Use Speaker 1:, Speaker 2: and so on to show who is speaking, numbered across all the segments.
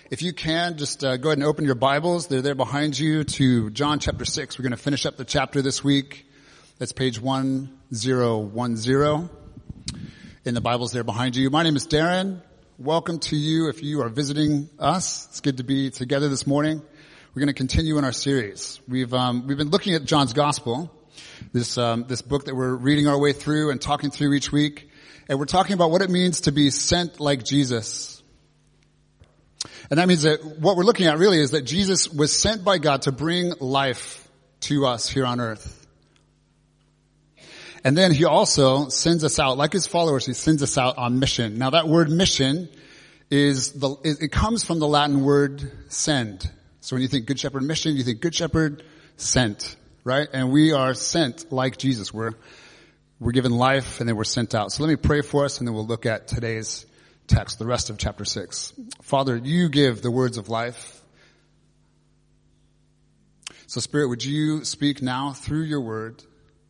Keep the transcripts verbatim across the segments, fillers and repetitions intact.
Speaker 1: If you can, just uh, go ahead and open your Bibles. They're there behind you to John chapter six. We're going to finish up the chapter this week. That's page one thousand ten in the Bibles there behind you. My name is Darren. Welcome to you if you are visiting us. It's good to be together this morning. We're going to continue in our series. We've um, we've been looking at John's Gospel, this um, this book that we're reading our way through and talking through each week, and we're talking about what it means to be sent like Jesus. And that means that what we're looking at really is that Jesus was sent by God to bring life to us here on earth. And then he also sends us out, like his followers, he sends us out on mission. Now that word mission is the, it comes from the Latin word send. So when you think Good Shepherd mission, you think Good Shepherd sent, right? And we are sent like Jesus. We're, we're given life and then we're sent out. So let me pray for us and then we'll look at today's text, the rest of chapter six. Father, you give the words of life. So Spirit, would you speak now through your word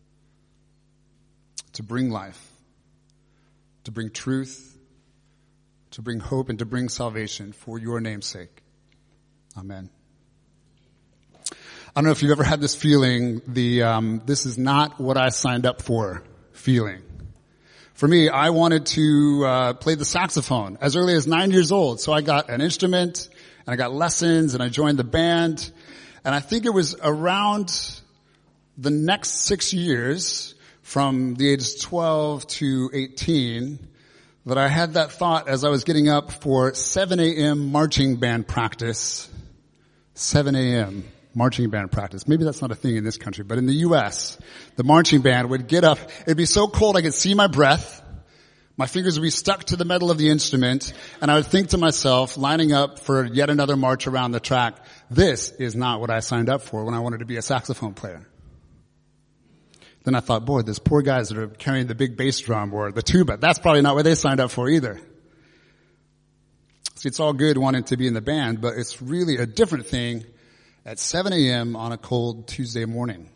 Speaker 1: to bring life, to bring truth, to bring hope, and to bring salvation for your name's sake. Amen. I don't know if you've ever had this feeling, the um, this is not what I signed up for feeling. For me, I wanted to uh play the saxophone as early as nine years old. So I got an instrument, and I got lessons, and I joined the band. And I think it was around the next six years, from the ages twelve to eighteen, that I had that thought as I was getting up for seven a.m. marching band practice. seven a.m. marching band practice. Maybe that's not a thing in this country, but in the U S, the marching band would get up. It'd be so cold I could see my breath. My fingers would be stuck to the metal of the instrument, and I would think to myself, lining up for yet another march around the track, this is not what I signed up for when I wanted to be a saxophone player. Then I thought, boy, those poor guys that are carrying the big bass drum or the tuba, that's probably not what they signed up for either. See, it's all good wanting to be in the band, but it's really a different thing at seven a.m. on a cold Tuesday morning.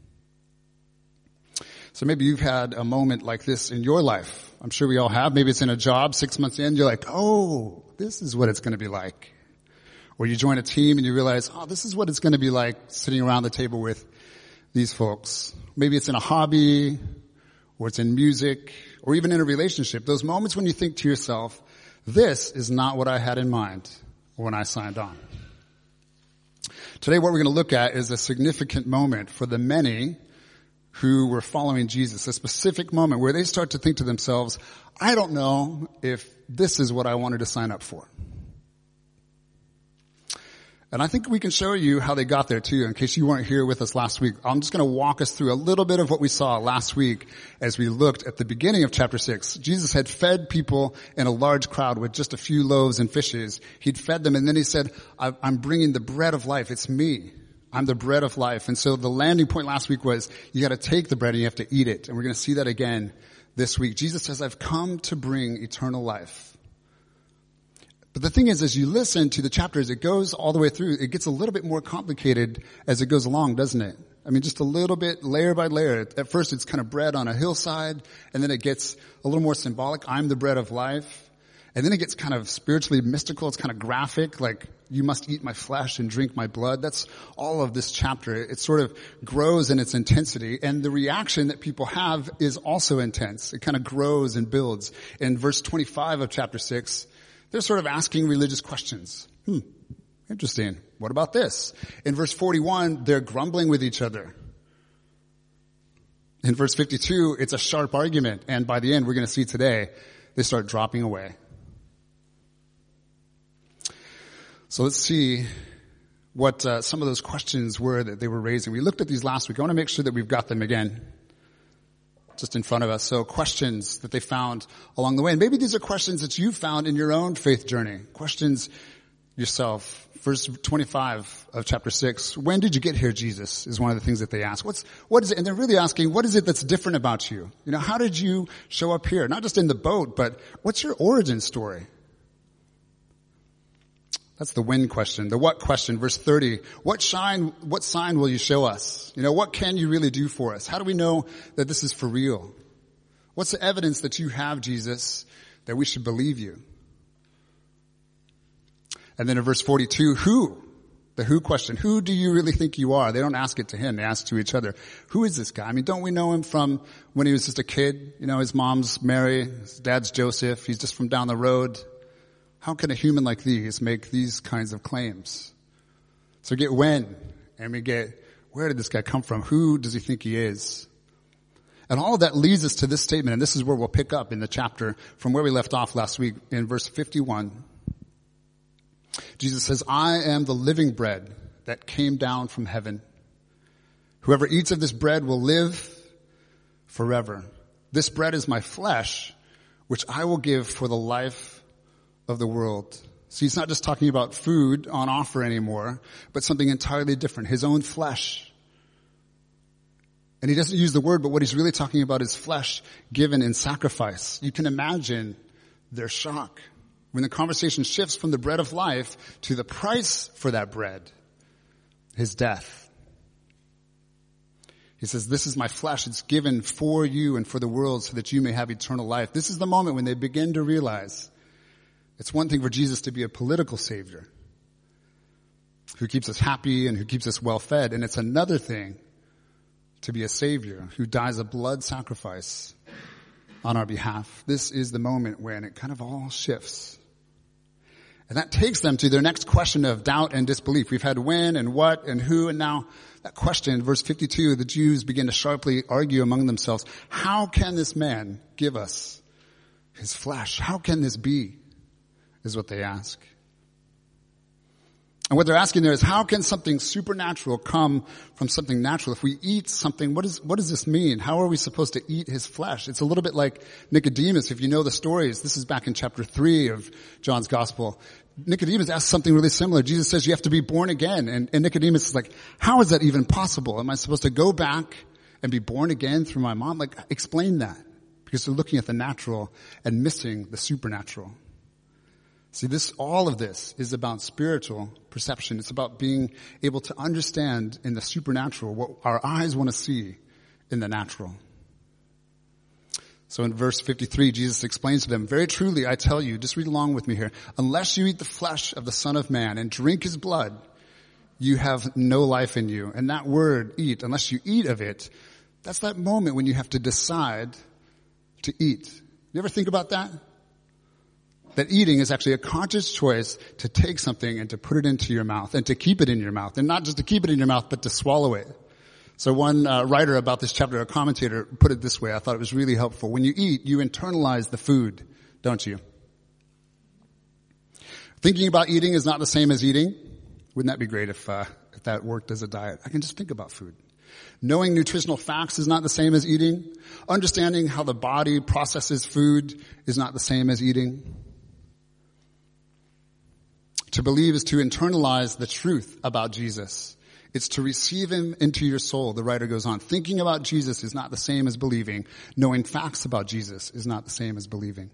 Speaker 1: So maybe you've had a moment like this in your life. I'm sure we all have. Maybe it's in a job, six months in, you're like, oh, this is what it's going to be like. Or you join a team and you realize, oh, this is what it's going to be like sitting around the table with these folks. Maybe it's in a hobby, or it's in music, or even in a relationship. Those moments when you think to yourself, this is not what I had in mind when I signed on. Today what we're going to look at is a significant moment for the many who were following Jesus, a specific moment where they start to think to themselves, I don't know if this is what I wanted to sign up for. And I think we can show you how they got there too, in case you weren't here with us last week. I'm just going to walk us through a little bit of what we saw last week as we looked at the beginning of chapter six. Jesus had fed people in a large crowd with just a few loaves and fishes. He'd fed them, and then he said, I'm bringing the bread of life. It's me. I'm the bread of life. And so the landing point last week was you got to take the bread and you have to eat it. And we're going to see that again this week. Jesus says, I've come to bring eternal life. But the thing is, as you listen to the chapters, it goes all the way through. It gets a little bit more complicated as it goes along, doesn't it? I mean, just a little bit, layer by layer. At first, it's kind of bread on a hillside, and then it gets a little more symbolic. I'm the bread of life. And then it gets kind of spiritually mystical. It's kind of graphic, like, you must eat my flesh and drink my blood. That's all of this chapter. It sort of grows in its intensity, and the reaction that people have is also intense. It kind of grows and builds. In verse twenty-five of chapter six, they're sort of asking religious questions. Hmm, interesting. What about this? In verse forty-one, they're grumbling with each other. In verse fifty-two, it's a sharp argument. And by the end, we're going to see today, they start dropping away. So let's see what uh, some of those questions were that they were raising. We looked at these last week. I want to make sure that we've got them again, just in front of us. So questions that they found along the way. And maybe these are questions that you found in your own faith journey. Questions yourself. Verse twenty-five of chapter six. When did you get here, Jesus? Is one of the things that they ask. What's, what is it? And they're really asking, what is it that's different about you? You know, how did you show up here? Not just in the boat, but what's your origin story? That's the when question. The what question, verse thirty. What shine, what sign will you show us? You know, what can you really do for us? How do we know that this is for real? What's the evidence that you have, Jesus, that we should believe you? And then in verse forty-two, who? The who question. Who do you really think you are? They don't ask it to him. They ask to each other. Who is this guy? I mean, don't we know him from when he was just a kid? You know, his mom's Mary, his dad's Joseph. He's just from down the road. How can a human like these make these kinds of claims? So we get when, and we get where did this guy come from? Who does he think he is? And all of that leads us to this statement, and this is where we'll pick up in the chapter from where we left off last week in verse fifty-one. Jesus says, I am the living bread that came down from heaven. Whoever eats of this bread will live forever. This bread is my flesh, which I will give for the life of the world. See, he's not just talking about food on offer anymore, but something entirely different, his own flesh. And he doesn't use the word, but what he's really talking about is flesh given in sacrifice. You can imagine their shock when the conversation shifts from the bread of life to the price for that bread, his death. He says, this is my flesh. It's given for you and for the world so that you may have eternal life. This is the moment when they begin to realize it's one thing for Jesus to be a political savior who keeps us happy and who keeps us well fed. And it's another thing to be a savior who dies a blood sacrifice on our behalf. This is the moment when it kind of all shifts. And that takes them to their next question of doubt and disbelief. We've had when and what and who, and now that question, verse fifty-two, the Jews begin to sharply argue among themselves. How can this man give us his flesh? How can this be? Is what they ask. And what they're asking there is, how can something supernatural come from something natural? If we eat something, what is, what does this mean? How are we supposed to eat his flesh? It's a little bit like Nicodemus, if you know the stories. This is back in chapter three of John's gospel. Nicodemus asks something really similar. Jesus says you have to be born again. And, and Nicodemus is like, how is that even possible? Am I supposed to go back and be born again through my mom? Like, explain that. Because they're looking at the natural and missing the supernatural. See, this, all of this is about spiritual perception. It's about being able to understand in the supernatural what our eyes want to see in the natural. So in verse fifty-three, Jesus explains to them, very truly, I tell you, just read along with me here, unless you eat the flesh of the Son of Man and drink his blood, you have no life in you. And that word, eat, unless you eat of it, that's that moment when you have to decide to eat. You ever think about that? That eating is actually a conscious choice to take something and to put it into your mouth and to keep it in your mouth. And not just to keep it in your mouth, but to swallow it. So one uh, writer about this chapter, a commentator, put it this way. I thought it was really helpful. When you eat, you internalize the food, don't you? Thinking about eating is not the same as eating. Wouldn't that be great if, uh, if that worked as a diet? I can just think about food. Knowing nutritional facts is not the same as eating. Understanding how the body processes food is not the same as eating. To believe is to internalize the truth about Jesus. It's to receive him into your soul, the writer goes on. Thinking about Jesus is not the same as believing. Knowing facts about Jesus is not the same as believing.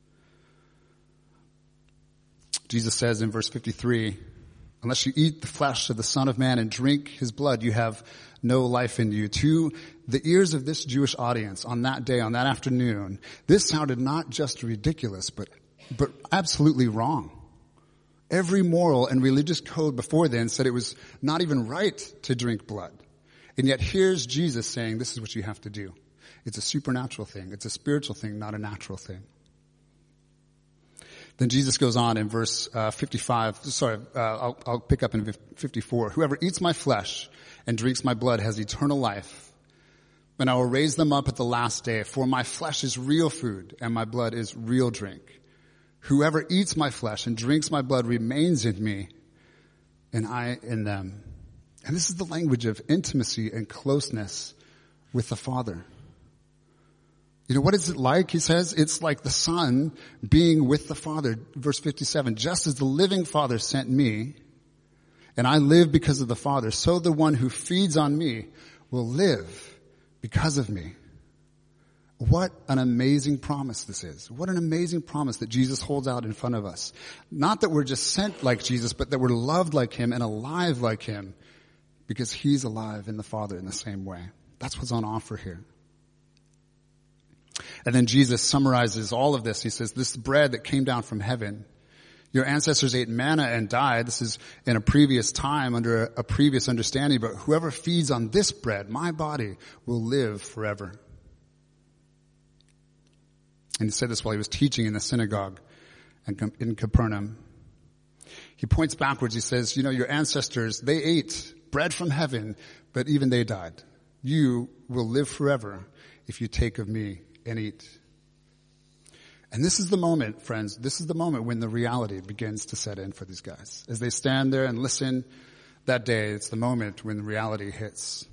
Speaker 1: Jesus says in verse fifty-three, unless you eat the flesh of the Son of Man and drink his blood, you have no life in you. To the ears of this Jewish audience on that day, on that afternoon, this sounded not just ridiculous, but, but absolutely wrong. Every moral and religious code before then said it was not even right to drink blood. And yet here's Jesus saying this is what you have to do. It's a supernatural thing. It's a spiritual thing, not a natural thing. Then Jesus goes on in verse uh, fifty-five. Sorry, uh, I'll, I'll pick up in fifty-four. Whoever eats my flesh and drinks my blood has eternal life. And I will raise them up at the last day. For my flesh is real food and my blood is real drink. Whoever eats my flesh and drinks my blood remains in me, and I in them. And this is the language of intimacy and closeness with the Father. You know, what is it like? He says it's like the Son being with the Father. Verse fifty-seven, just as the living Father sent me, and I live because of the Father, so the one who feeds on me will live because of me. What an amazing promise this is. What an amazing promise that Jesus holds out in front of us. Not that we're just sent like Jesus, but that we're loved like him and alive like him because he's alive in the Father in the same way. That's what's on offer here. And then Jesus summarizes all of this. He says, this bread that came down from heaven Your ancestors ate manna and died. This is in a previous time under a, a previous understanding, but whoever feeds on this bread, my body, will live forever. And he said this while he was teaching in the synagogue in Capernaum. He points backwards. He says, you know, your ancestors, they ate bread from heaven, but even they died. You will live forever if you take of me and eat. And this is the moment, friends, this is the moment when the reality begins to set in for these guys. As they stand there and listen that day, it's the moment when the reality hits.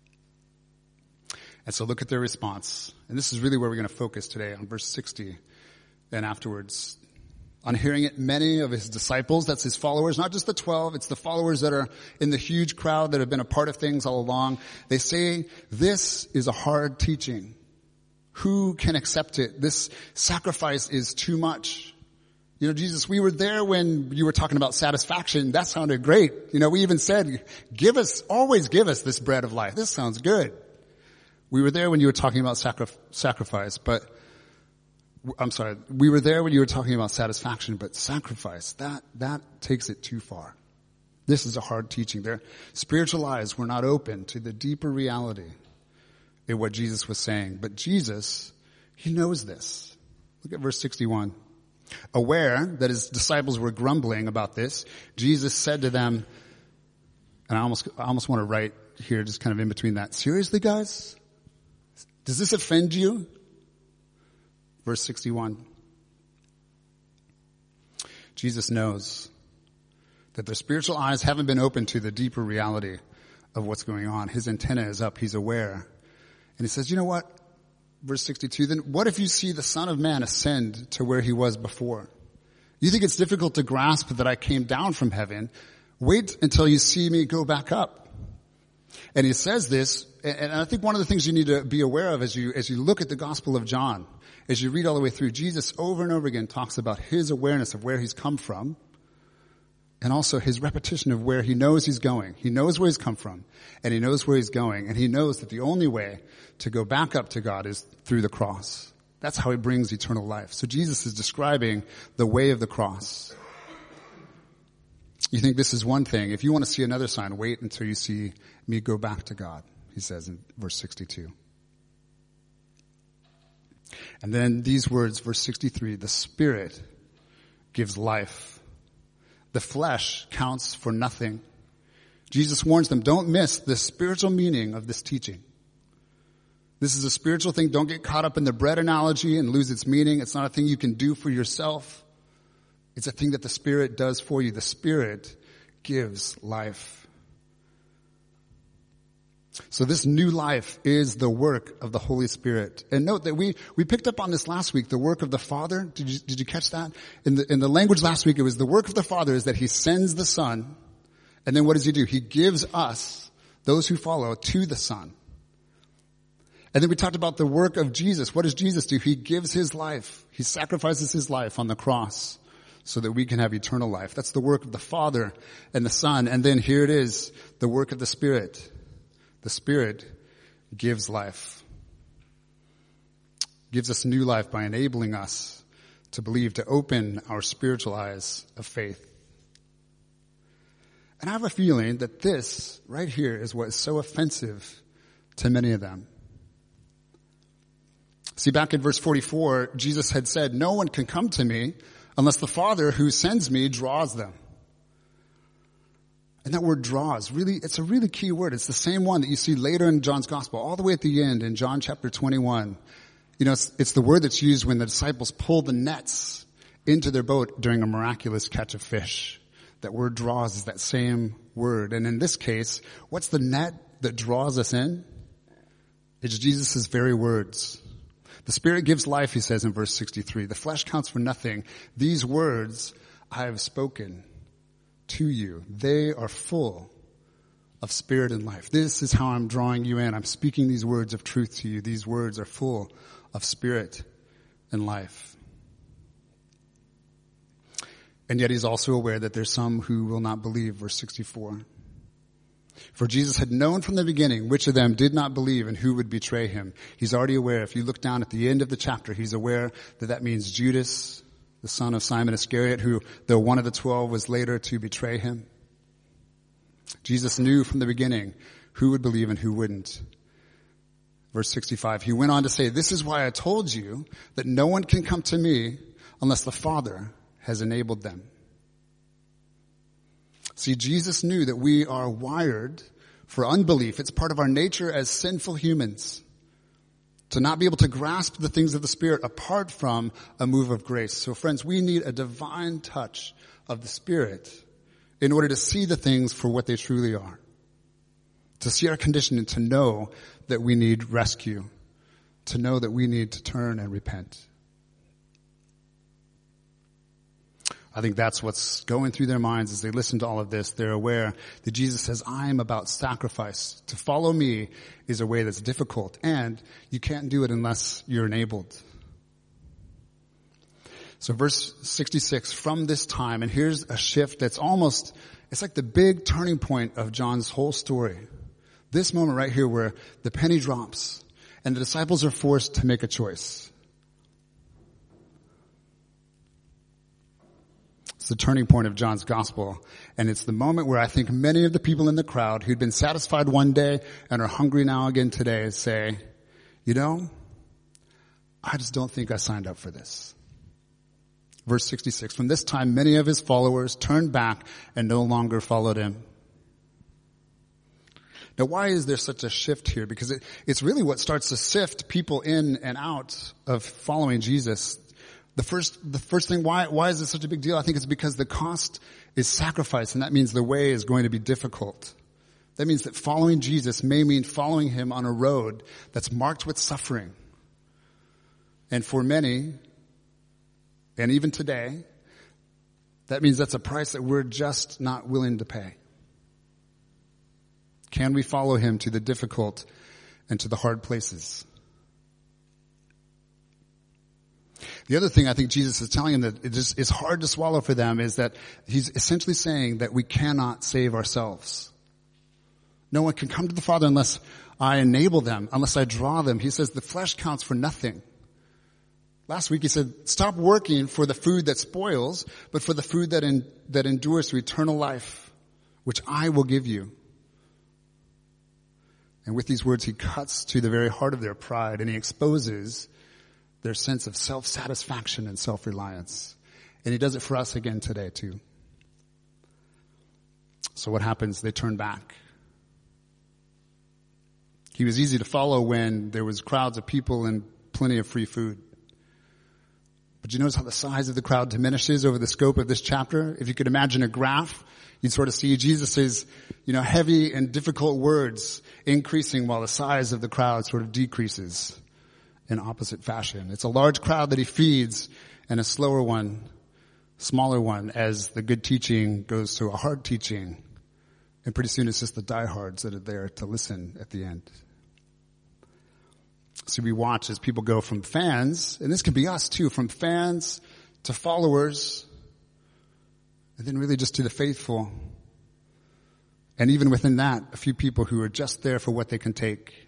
Speaker 1: And so look at their response. And this is really where we're going to focus today, on verse sixty and afterwards. On hearing it, many of his disciples, that's his followers, not just the twelve, it's the followers that are in the huge crowd that have been a part of things all along. They say, this is a hard teaching. Who can accept it? This sacrifice is too much. You know, Jesus, we were there when you were talking about satisfaction. That sounded great. You know, we even said, give us, always give us this bread of life. This sounds good. We were there when you were talking about sacri- sacrifice, but, I'm sorry, we were there when you were talking about satisfaction, but sacrifice, that, that takes it too far. This is a hard teaching. Their spiritual eyes were not open to the deeper reality in what Jesus was saying. But Jesus, he knows this. Look at verse sixty-one. Aware that his disciples were grumbling about this, Jesus said to them, and I almost, I almost want to write here, just kind of in between that. Seriously, guys? Does this offend you? Verse sixty-one. Jesus knows that their spiritual eyes haven't been open to the deeper reality of what's going on. His antenna is up. He's aware. And he says, you know what? Verse sixty-two, then what if you see the Son of Man ascend to where he was before? You think it's difficult to grasp that I came down from heaven? Wait until you see me go back up. And he says this, and I think one of the things you need to be aware of as you, as you look at the Gospel of John, as you read all the way through, Jesus over and over again talks about his awareness of where he's come from, and also his repetition of where he knows he's going. He knows where he's come from, and he knows where he's going, and he knows that the only way to go back up to God is through the cross. That's how he brings eternal life. So Jesus is describing the way of the cross. You think this is one thing. If you want to see another sign, wait until you see me go back to God, he says in verse sixty-two. And then these words, verse sixty-three, the Spirit gives life. The flesh counts for nothing. Jesus warns them, don't miss the spiritual meaning of this teaching. This is a spiritual thing. Don't get caught up in the bread analogy and lose its meaning. It's not a thing you can do for yourself. It's a thing that the Spirit does for you. The Spirit gives life. So this new life is the work of the Holy Spirit. And note that we, we picked up on this last week, the work of the Father. Did you, did you catch that? In the, in the language last week, it was the work of the Father is that he sends the Son. And then what does he do? He gives us, those who follow, to the Son. And then we talked about the work of Jesus. What does Jesus do? He gives his life. He sacrifices his life on the cross so that we can have eternal life. That's the work of the Father and the Son. And then here it is, the work of the Spirit. The Spirit gives life. Gives us new life by enabling us to believe, to open our spiritual eyes of faith. And I have a feeling that this right here is what is so offensive to many of them. See, back in verse forty-four, Jesus had said, no one can come to me unless the Father who sends me draws them. And that word draws, really, it's a really key word. It's the same one that you see later in John's Gospel, all the way at the end in John chapter twenty-one. You know, it's, it's the word that's used when the disciples pull the nets into their boat during a miraculous catch of fish. That word draws is that same word. And in this case, what's the net that draws us in? It's Jesus' very words. The Spirit gives life, he says in verse sixty-three. The flesh counts for nothing. These words I have spoken to you. They are full of spirit and life. This is how I'm drawing you in. I'm speaking these words of truth to you. These words are full of spirit and life. And yet he's also aware that there's some who will not believe, verse sixty-four. For Jesus had known from the beginning which of them did not believe and who would betray him. He's already aware. If you look down at the end of the chapter, he's aware that that means Judas, the son of Simon Iscariot, who, though one of the twelve, was later to betray him. Jesus knew from the beginning who would believe and who wouldn't. Verse sixty-five, he went on to say, this is why I told you that no one can come to me unless the Father has enabled them. See, Jesus knew that we are wired for unbelief. It's part of our nature as sinful humans to not be able to grasp the things of the Spirit apart from a move of grace. So friends, we need a divine touch of the Spirit in order to see the things for what they truly are. To see our condition and to know that we need rescue. To know that we need to turn and repent. I think that's what's going through their minds as they listen to all of this. They're aware that Jesus says, I am about sacrifice. To follow me is a way that's difficult, and you can't do it unless you're enabled. So verse sixty-six, from this time, and here's a shift that's almost, it's like the big turning point of John's whole story. This moment right here where the penny drops and the disciples are forced to make a choice. It's the turning point of John's gospel. And it's the moment where I think many of the people in the crowd who'd been satisfied one day and are hungry now again today say, you know, I just don't think I signed up for this. Verse sixty-six, from this time many of his followers turned back and no longer followed him. Now, why is there such a shift here? Because it, it's really what starts to sift people in and out of following Jesus. The first, the first thing, why, why is this such a big deal? I think it's because the cost is sacrifice, and that means the way is going to be difficult. That means that following Jesus may mean following him on a road that's marked with suffering. And for many, and even today, that means that's a price that we're just not willing to pay. Can we follow him to the difficult and to the hard places? The other thing I think Jesus is telling them that it just is hard to swallow for them is that he's essentially saying that we cannot save ourselves. No one can come to the Father unless I enable them, unless I draw them. He says the flesh counts for nothing. Last week he said, stop working for the food that spoils, but for the food that in, that endures to eternal life, which I will give you. And with these words, he cuts to the very heart of their pride, and he exposes their sense of self-satisfaction and self-reliance. And he does it for us again today, too. So what happens? They turn back. He was easy to follow when there was crowds of people and plenty of free food. But you notice how the size of the crowd diminishes over the scope of this chapter? If you could imagine a graph, you'd sort of see Jesus' you know, heavy and difficult words increasing while the size of the crowd sort of decreases in opposite fashion. It's a large crowd that he feeds and a slower one, smaller one, as the good teaching goes to a hard teaching. And pretty soon it's just the diehards that are there to listen at the end. So we watch as people go from fans, and this can be us too, from fans to followers, and then really just to the faithful. And even within that, a few people who are just there for what they can take.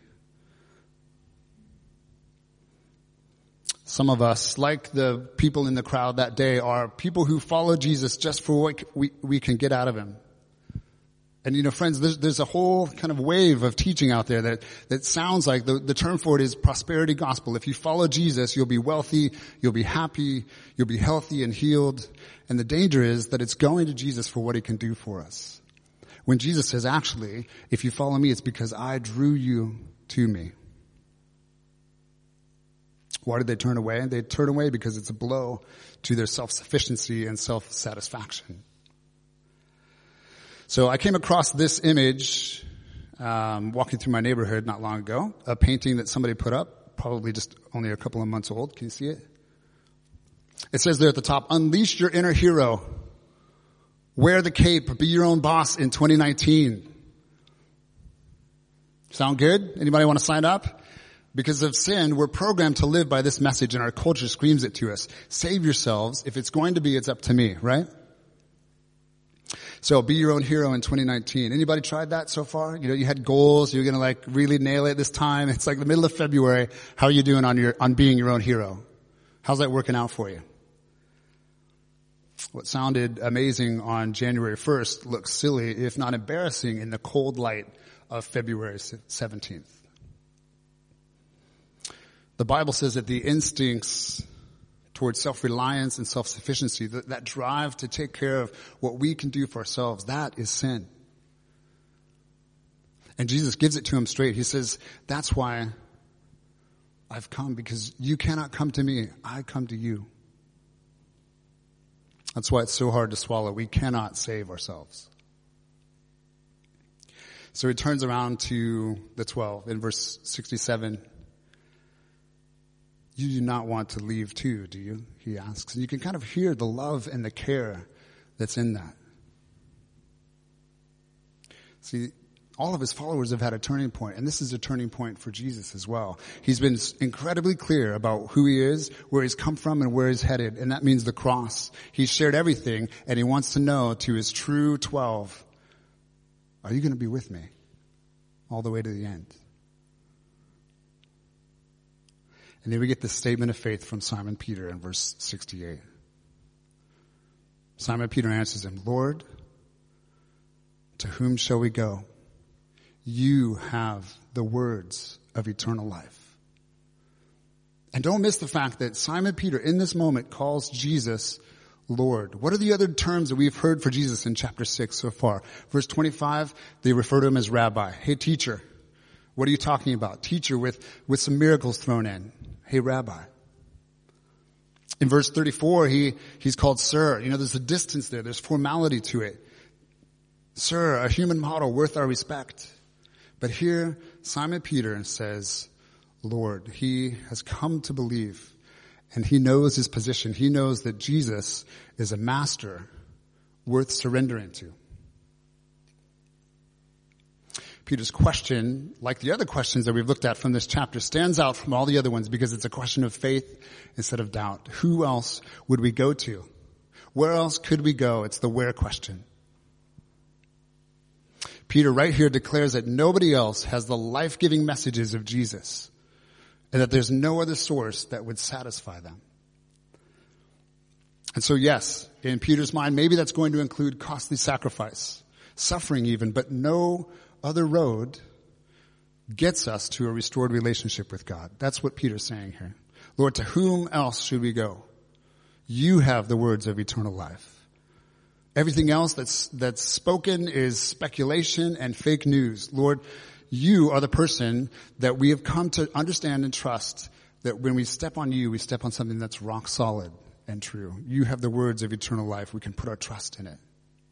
Speaker 1: Some of us, like the people in the crowd that day, are people who follow Jesus just for what we, we can get out of him. And you know, friends, there's, there's a whole kind of wave of teaching out there that, that sounds like the, the term for it is prosperity gospel. If you follow Jesus, you'll be wealthy, you'll be happy, you'll be healthy and healed. And the danger is that it's going to Jesus for what he can do for us. When Jesus says, actually, if you follow me, it's because I drew you to me. Why did they turn away? They turn away because it's a blow to their self-sufficiency and self-satisfaction. So I came across this image um, walking through my neighborhood not long ago, a painting that somebody put up, probably just only a couple of months old. Can you see it? It says there at the top, unleash your inner hero. Wear the cape. Be your own boss in twenty nineteen. Sound good? Anybody want to sign up? Because of sin, we're programmed to live by this message, and our culture screams it to us. Save yourselves. If it's going to be, it's up to me, right? So be your own hero in twenty nineteen. Anybody tried that so far? You know, you had goals. You're going to like really nail it this time. It's like the middle of February. How are you doing on your, on being your own hero? How's that working out for you? What sounded amazing on January first looks silly, if not embarrassing, in the cold light of February seventeenth. The Bible says that the instincts towards self-reliance and self-sufficiency, that, that drive to take care of what we can do for ourselves, that is sin. And Jesus gives it to him straight. He says, that's why I've come, because you cannot come to me. I come to you. That's why it's so hard to swallow. We cannot save ourselves. So he turns around to the twelve in verse sixty-seven. You do not want to leave too, do you? He asks. And you can kind of hear the love and the care that's in that. See, all of his followers have had a turning point, and this is a turning point for Jesus as well. He's been incredibly clear about who he is, where he's come from, and where he's headed, and that means the cross. He's shared everything, and he wants to know to his true twelve, are you going to be with me all the way to the end? And then we get this statement of faith from Simon Peter in verse sixty-eight. Simon Peter answers him, Lord, to whom shall we go? You have the words of eternal life. And don't miss the fact that Simon Peter in this moment calls Jesus Lord. What are the other terms that we've heard for Jesus in chapter six so far? Verse twenty-five, they refer to him as Rabbi. Hey, teacher. What are you talking about? Teacher with, with some miracles thrown in. Hey, Rabbi. In verse thirty-four, he, he's called Sir. You know, there's a distance there. There's formality to it. Sir, a human model worth our respect. But here, Simon Peter says, Lord. He has come to believe, and he knows his position. He knows that Jesus is a master worth surrendering to. Peter's question, like the other questions that we've looked at from this chapter, stands out from all the other ones because it's a question of faith instead of doubt. Who else would we go to? Where else could we go? It's the where question. Peter right here declares that nobody else has the life-giving messages of Jesus, and that there's no other source that would satisfy them. And so yes, in Peter's mind, maybe that's going to include costly sacrifice, suffering even, but no other road gets us to a restored relationship with God. That's what Peter's saying here. Lord, to whom else should we go? You have the words of eternal life. Everything else that's, that's spoken is speculation and fake news. Lord, you are the person that we have come to understand and trust, that when we step on you, we step on something that's rock solid and true. You have the words of eternal life. We can put our trust in it.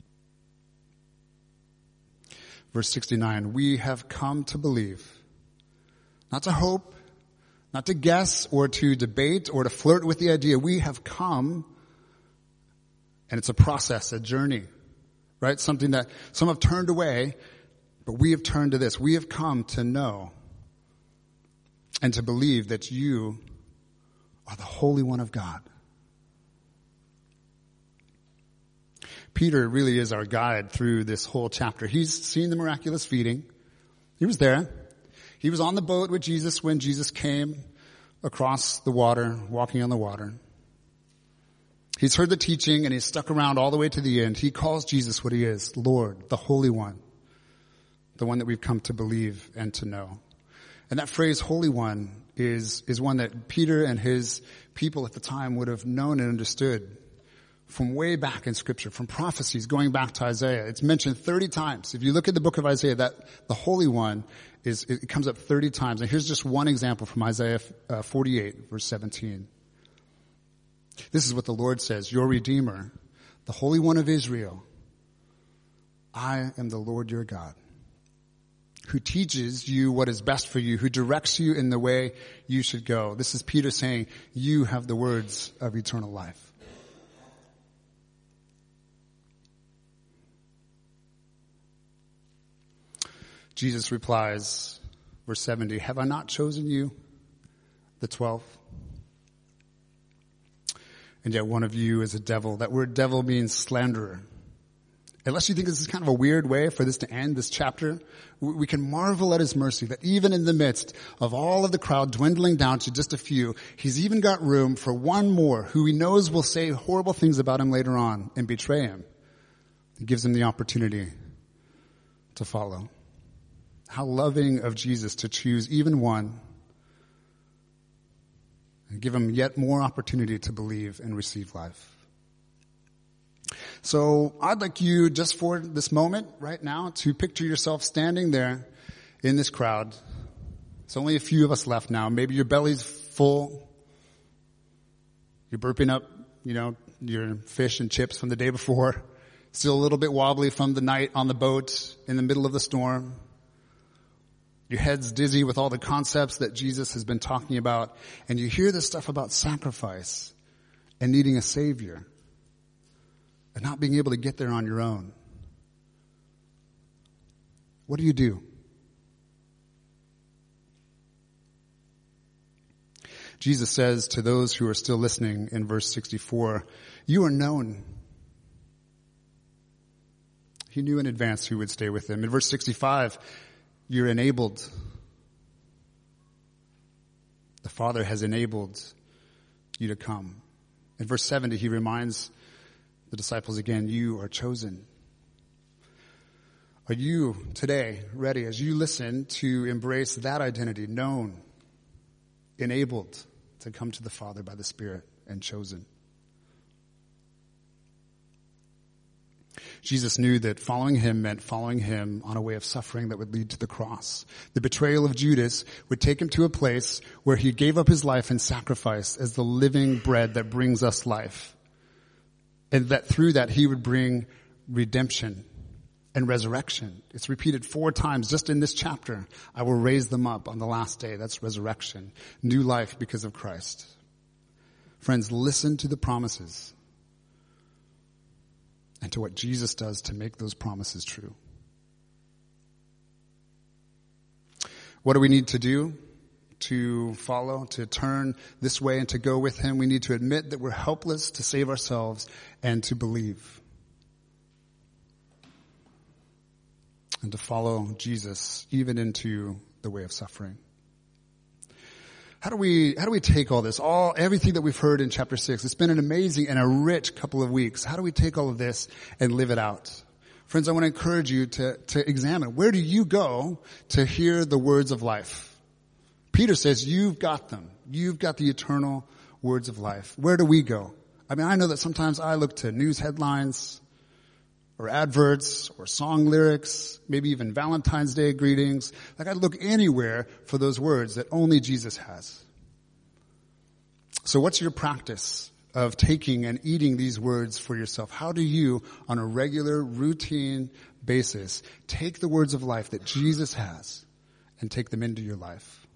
Speaker 1: Verse sixty-nine, we have come to believe, not to hope, not to guess or to debate or to flirt with the idea. We have come, and it's a process, a journey, right? Something that some have turned away, but we have turned to this. We have come to know and to believe that you are the Holy One of God. Peter really is our guide through this whole chapter. He's seen the miraculous feeding. He was there. He was on the boat with Jesus when Jesus came across the water, walking on the water. He's heard the teaching and he's stuck around all the way to the end. He calls Jesus what he is, Lord, the Holy One, the one that we've come to believe and to know. And that phrase, Holy One, is, is one that Peter and his people at the time would have known and understood from way back in Scripture, from prophecies going back to Isaiah. It's mentioned thirty times. If you look at the book of Isaiah, that the Holy One is, it comes up thirty times. And here's just one example from Isaiah uh, forty-eight, verse seventeen. This is what the Lord says, your Redeemer, the Holy One of Israel. I am the Lord your God, who teaches you what is best for you, who directs you in the way you should go. This is Peter saying, you have the words of eternal life. Jesus replies, verse seventy, have I not chosen you, the twelve? And yet one of you is a devil. That word devil means slanderer. Unless you think this is kind of a weird way for this to end, this chapter, we can marvel at his mercy that even in the midst of all of the crowd dwindling down to just a few, he's even got room for one more who he knows will say horrible things about him later on and betray him. He gives him the opportunity to follow. How loving of Jesus to choose even one and give him yet more opportunity to believe and receive life. So I'd like you, just for this moment right now, to picture yourself standing there in this crowd. It's only a few of us left now. Maybe your belly's full. You're burping up, you know, your fish and chips from the day before. Still a little bit wobbly from the night on the boat in the middle of the storm. Your head's dizzy with all the concepts that Jesus has been talking about. And you hear this stuff about sacrifice and needing a Savior and not being able to get there on your own. What do you do? Jesus says to those who are still listening in verse sixty-four, you are known. He knew in advance who would stay with him. In verse sixty-five, you're enabled. The Father has enabled you to come. In verse seventy, he reminds the disciples again, you are chosen. Are you today ready as you listen to embrace that identity, known, enabled to come to the Father by the Spirit, and chosen? Jesus knew that following him meant following him on a way of suffering that would lead to the cross. The betrayal of Judas would take him to a place where he gave up his life in sacrifice as the living bread that brings us life. And that through that he would bring redemption and resurrection. It's repeated four times just in this chapter. I will raise them up on the last day. That's resurrection. New life because of Christ. Friends, listen to the promises and to what Jesus does to make those promises true. What do we need to do to follow, to turn this way and to go with him? We need to admit that we're helpless to save ourselves and to believe. And to follow Jesus even into the way of suffering. How do we, how do we take all this, all, everything that we've heard in chapter six? It's been an amazing and a rich couple of weeks. How do we take all of this and live it out? Friends, I want to encourage you to, to examine, where do you go to hear the words of life? Peter says, you've got them. You've got the eternal words of life. Where do we go? I mean, I know that sometimes I look to news headlines or adverts or song lyrics, maybe even Valentine's Day greetings. Like I look anywhere for those words that only Jesus has. So what's your practice of taking and eating these words for yourself? How do you, on a regular, routine basis, take the words of life that Jesus has and take them into your life?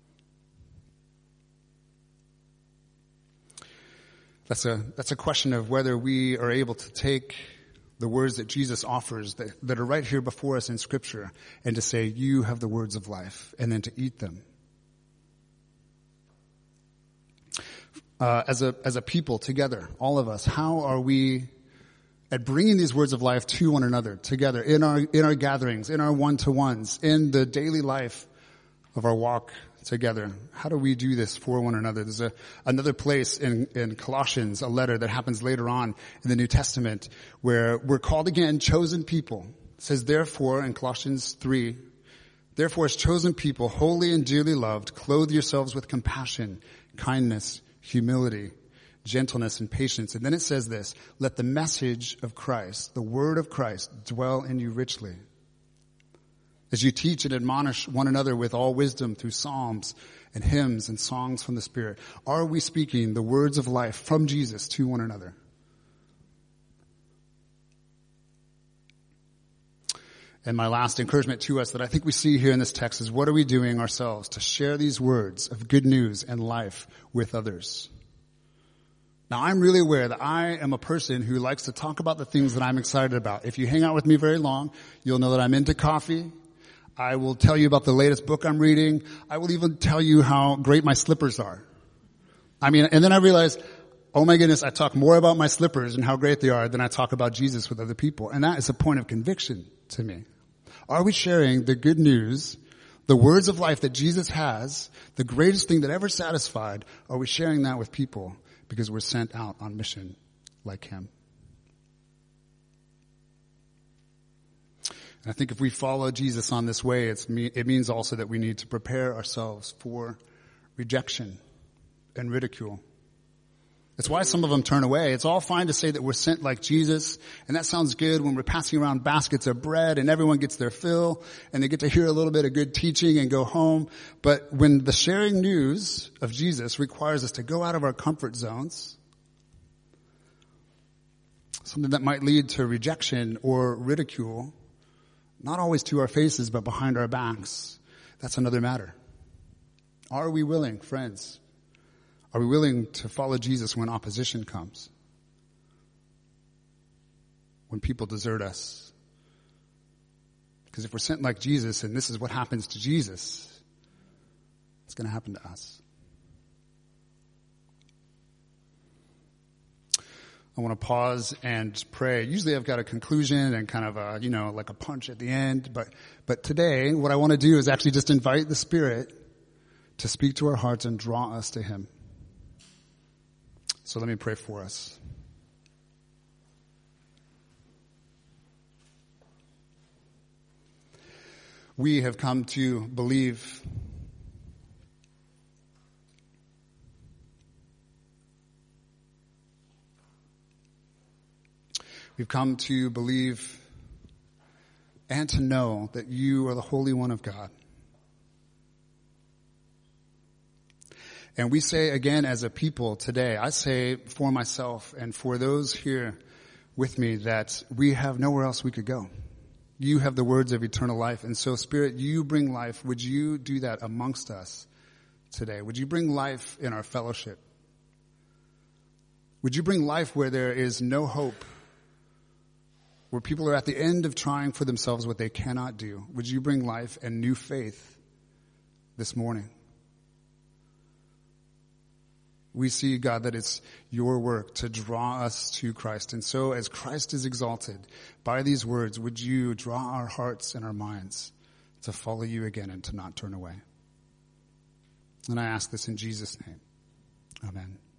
Speaker 1: That's a, that's a question of whether we are able to take the words that Jesus offers that, that are right here before us in Scripture and to say, you have the words of life, and then to eat them. Uh, as a, as a people together, all of us, how are we at bringing these words of life to one another together in our, in our gatherings, in our one-to-ones, in the daily life of our walk together? How do we do this for one another? There's a, another place in, in Colossians, a letter that happens later on in the New Testament, where we're called again chosen people. It says, therefore, in Colossians three, therefore as chosen people, holy and dearly loved, clothe yourselves with compassion, kindness, humility, gentleness, and patience. And then it says this, let the message of Christ, the word of Christ, dwell in you richly, as you teach and admonish one another with all wisdom through psalms and hymns and songs from the Spirit. Are we speaking the words of life from Jesus to one another? And my last encouragement to us that I think we see here in this text is, what are we doing ourselves to share these words of good news and life with others? Now, I'm really aware that I am a person who likes to talk about the things that I'm excited about. If you hang out with me very long, you'll know that I'm into coffee. I will tell you about the latest book I'm reading. I will even tell you how great my slippers are. I mean, and then I realize oh my goodness, I talk more about my slippers and how great they are than I talk about Jesus with other people. And that is a point of conviction to me. Are we sharing the good news, the words of life that Jesus has, the greatest thing that ever satisfied? Are we sharing that with people because we're sent out on mission like him? And I think if we follow Jesus on this way, it's me, it means also that we need to prepare ourselves for rejection and ridicule. That's why some of them turn away. It's all fine to say that we're sent like Jesus, and that sounds good when we're passing around baskets of bread and everyone gets their fill and they get to hear a little bit of good teaching and go home. But when the sharing news of Jesus requires us to go out of our comfort zones, something that might lead to rejection or ridicule, not always to our faces, but behind our backs, that's another matter. Are we willing, friends? Are we willing to follow Jesus when opposition comes? When people desert us? Because if we're sent like Jesus, and this is what happens to Jesus, it's going to happen to us. I want to pause and pray. Usually I've got a conclusion and kind of a, you know, like a punch at the end. But, but today what I want to do is actually just invite the Spirit to speak to our hearts and draw us to him. So let me pray for us. We have come to believe We've come to believe and to know that you are the Holy One of God. And we say again as a people today, I say for myself and for those here with me, that we have nowhere else we could go. You have the words of eternal life. And so, Spirit, you bring life. Would you do that amongst us today? Would you bring life in our fellowship? Would you bring life where there is no hope? Where people are at the end of trying for themselves what they cannot do. Would you bring life and new faith this morning? We see, God, that it's your work to draw us to Christ. And so as Christ is exalted by these words, would you draw our hearts and our minds to follow you again and to not turn away? And I ask this in Jesus' name. Amen.